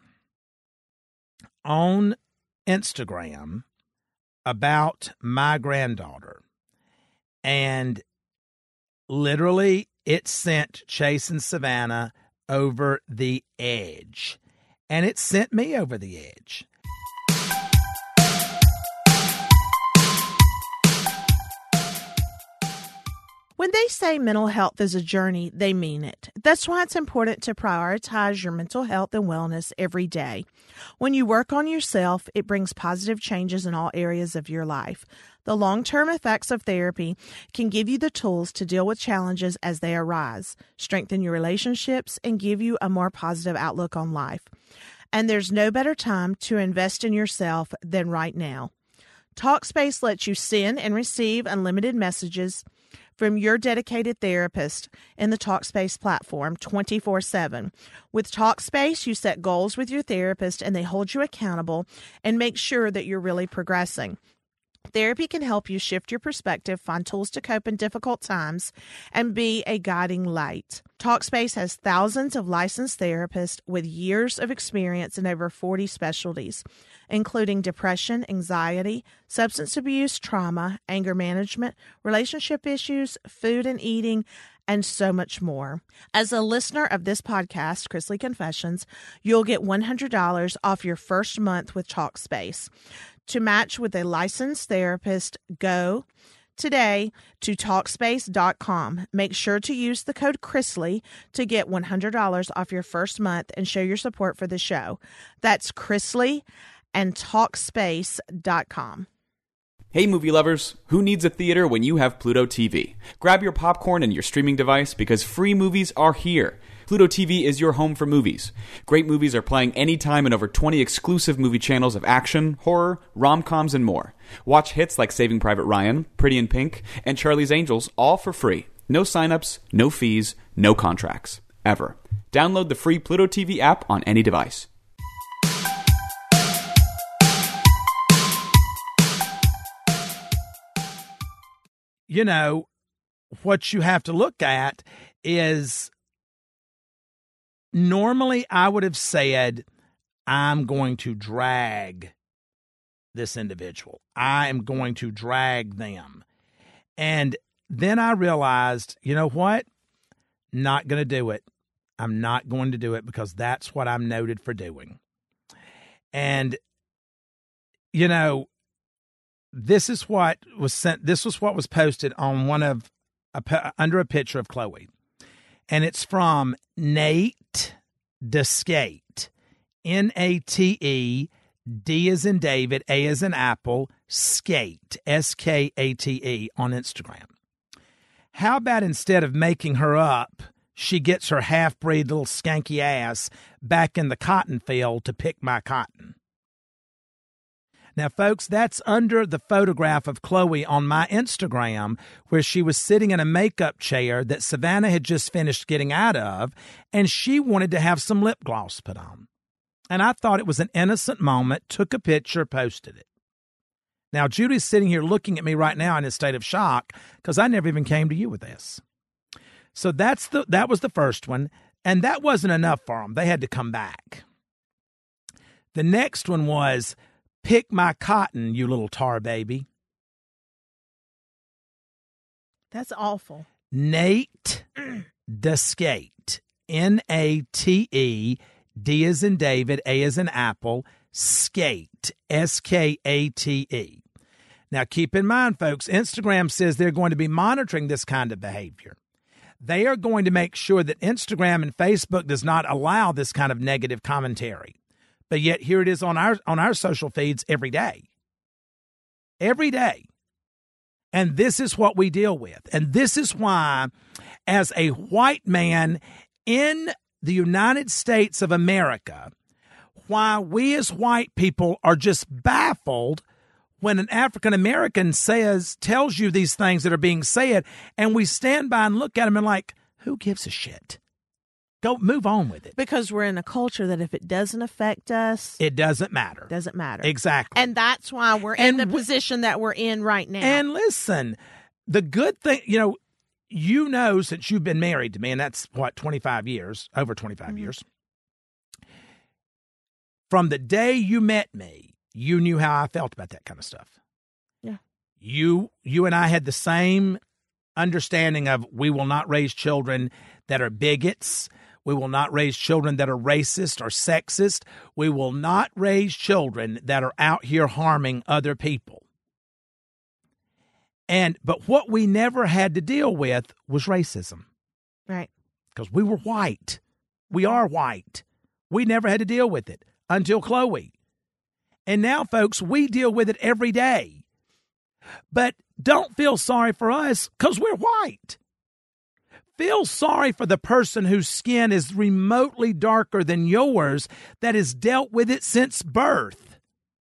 on Instagram about my granddaughter. And literally, it sent Chase and Savannah over the edge. And it sent me over the edge. When they say mental health is a journey, they mean it. That's why it's important to prioritize your mental health and wellness every day. When you work on yourself, it brings positive changes in all areas of your life. The long-term effects of therapy can give you the tools to deal with challenges as they arise, strengthen your relationships, and give you a more positive outlook on life. And there's no better time to invest in yourself than right now. Talkspace lets you send and receive unlimited messages from your dedicated therapist in the Talkspace platform 24/7. With Talkspace, you set goals with your therapist and they hold you accountable and make sure that you're really progressing. Therapy can help you shift your perspective, find tools to cope in difficult times, and be a guiding light. Talkspace has thousands of licensed therapists with years of experience in over 40 specialties, including depression, anxiety, substance abuse, trauma, anger management, relationship issues, food and eating, and so much more. As a listener of this podcast, Chrisley Confessions, you'll get $100 off your first month with Talkspace. To match with a licensed therapist, go today to Talkspace.com. Make sure to use the code Chrisley to get $100 off your first month and show your support for the show. That's Chrisley and Talkspace.com. Hey movie lovers, who needs a theater when you have Pluto TV? Grab your popcorn and your streaming device because free movies are here. Pluto TV is your home for movies. Great movies are playing anytime in over 20 exclusive movie channels of action, horror, rom-coms, and more. Watch hits like Saving Private Ryan, Pretty in Pink, and Charlie's Angels all for free. No signups, no fees, no contracts. Ever. Download the free Pluto TV app on any device. What you have to look at is normally I would have said, I'm going to drag this individual. I am going to drag them. And then I realized, you know what? Not going to do it. I'm not going to do it because that's what I'm noted for doing. And, this is what was sent. This was what was posted on under a picture of Chloe. And it's from Nate Deskate, Nate, D as in David, A as in Apple, Skate, Skate, on Instagram. How about instead of making her up, she gets her half-breed little skanky ass back in the cotton field to pick my cotton? Now, folks, that's under the photograph of Chloe on my Instagram where she was sitting in a makeup chair that Savannah had just finished getting out of, and she wanted to have some lip gloss put on. And I thought it was an innocent moment, took a picture, posted it. Now, Judy's sitting here looking at me right now in a state of shock because I never even came to you with this. So that was the first one, and that wasn't enough for them. They had to come back. The next one was, pick my cotton, you little tar baby. That's awful. Nate Deskate, Nate, D as in David, A as in Apple, Skate, Skate. Now, keep in mind, folks, Instagram says they're going to be monitoring this kind of behavior. They are going to make sure that Instagram and Facebook does not allow this kind of negative commentary. But yet here it is on our social feeds every day. Every day. And this is what we deal with. And this is why, as a white man in the United States of America, why we as white people are just baffled when an African American tells you these things that are being said, and we stand by and look at them and like, who gives a shit? Go move on with it. Because we're in a culture that if it doesn't affect us, it doesn't matter. Doesn't matter. Exactly. And that's why we're in the position that we're in right now. And listen, the good thing, you know, since you've been married to me, and that's what, 25 years, over 25 years. From the day you met me, you knew how I felt about that kind of stuff. Yeah. You and I had the same understanding of we will not raise children that are bigots. We will not raise children that are racist or sexist. We will not raise children that are out here harming other people. But what we never had to deal with was racism. Right. Because we were white. We are white. We never had to deal with it until Chloe. And now, folks, we deal with it every day. But don't feel sorry for us because we're white. Feel sorry for the person whose skin is remotely darker than yours that has dealt with it since birth.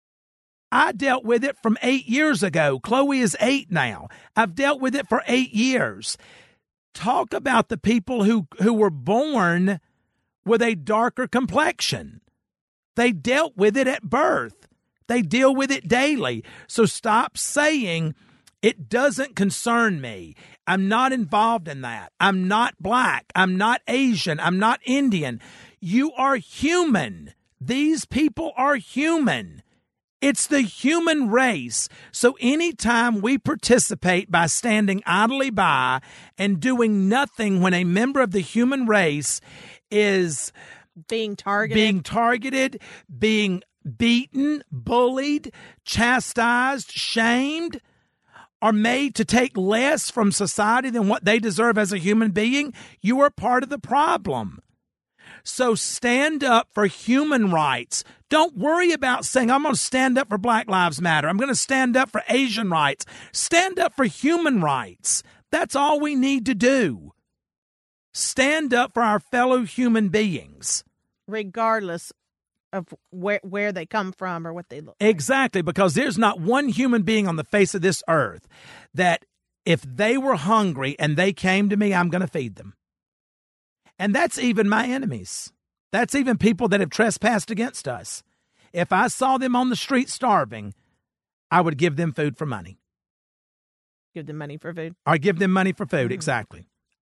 I dealt with it from 8 years ago. Chloe is 8 now. I've dealt with it for 8 years. Talk about the people who were born with a darker complexion. They dealt with it at birth. They deal with it daily. So stop saying it doesn't concern me. I'm not involved in that. I'm not black. I'm not Asian. I'm not Indian. You are human. These people are human. It's the human race. So anytime we participate by standing idly by and doing nothing when a member of the human race is being targeted, being beaten, bullied, chastised, shamed, are made to take less from society than what they deserve as a human being, you are part of the problem. So stand up for human rights. Don't worry about saying, I'm going to stand up for Black Lives Matter. I'm going to stand up for Asian rights. Stand up for human rights. That's all we need to do. Stand up for our fellow human beings. Regardless of where they come from or what they look like. Exactly, because there's not one human being on the face of this earth that if they were hungry and they came to me, I'm going to feed them. And that's even my enemies. That's even people that have trespassed against us. If I saw them on the street starving, I would give them food for money. Give them money for food? Or give them money for food, exactly.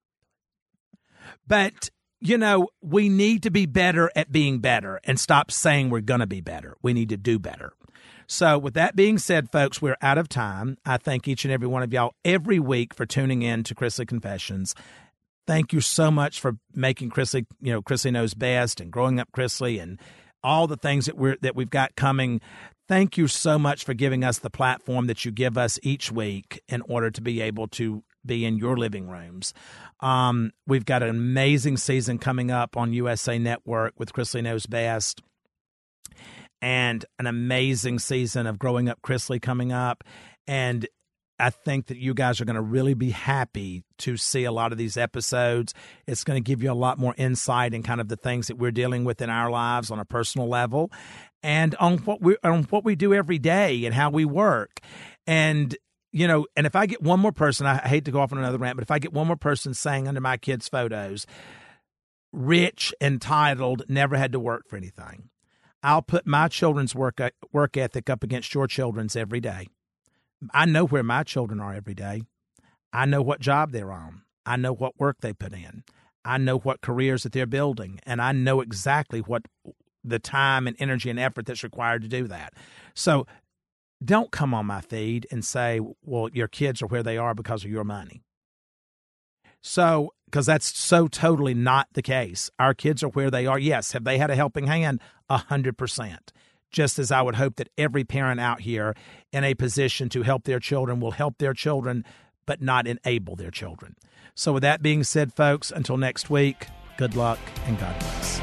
But we need to be better at being better and stop saying we're going to be better. We need to do better. So with that being said, folks, we're out of time. I thank each and every one of y'all every week for tuning in to Chrisley Confessions. Thank you so much for making Chrisley, Chrisley Knows Best and Growing Up Chrisley and all the things that we've got coming. Thank you so much for giving us the platform that you give us each week in order to be able to be in your living rooms. We've got an amazing season coming up on USA Network with Chrisley Knows Best, and an amazing season of Growing Up Chrisley coming up. And I think that you guys are going to really be happy to see a lot of these episodes. It's going to give you a lot more insight in kind of the things that we're dealing with in our lives on a personal level, and on what we do every day and how we work. And and if I get one more person, I hate to go off on another rant, but if I get one more person saying under my kids' photos, rich, entitled, never had to work for anything, I'll put my children's work ethic up against your children's every day. I know where my children are every day. I know what job they're on. I know what work they put in. I know what careers that they're building. And I know exactly what the time and energy and effort that's required to do that. So don't come on my feed and say, well, your kids are where they are because of your money. So, because that's so totally not the case. Our kids are where they are. Yes. Have they had a helping hand? 100%. Just as I would hope that every parent out here in a position to help their children will help their children, but not enable their children. So with that being said, folks, until next week, good luck and God bless.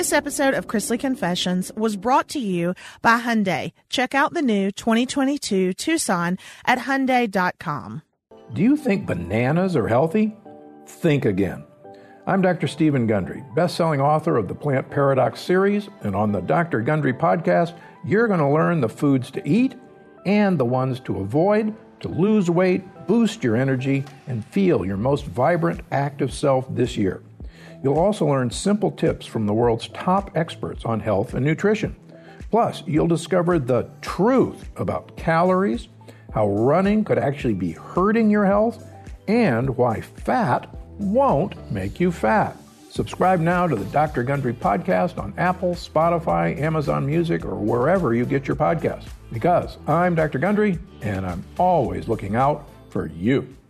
This episode of Chrisley Confessions was brought to you by Hyundai. Check out the new 2022 Tucson at Hyundai.com. Do you think bananas are healthy? Think again. I'm Dr. Stephen Gundry, best-selling author of the Plant Paradox series, and on the Dr. Gundry podcast, you're going to learn the foods to eat and the ones to avoid to lose weight, boost your energy, and feel your most vibrant, active self this year. You'll also learn simple tips from the world's top experts on health and nutrition. Plus, you'll discover the truth about calories, how running could actually be hurting your health, and why fat won't make you fat. Subscribe now to the Dr. Gundry podcast on Apple, Spotify, Amazon Music, or wherever you get your podcasts. Because I'm Dr. Gundry, and I'm always looking out for you.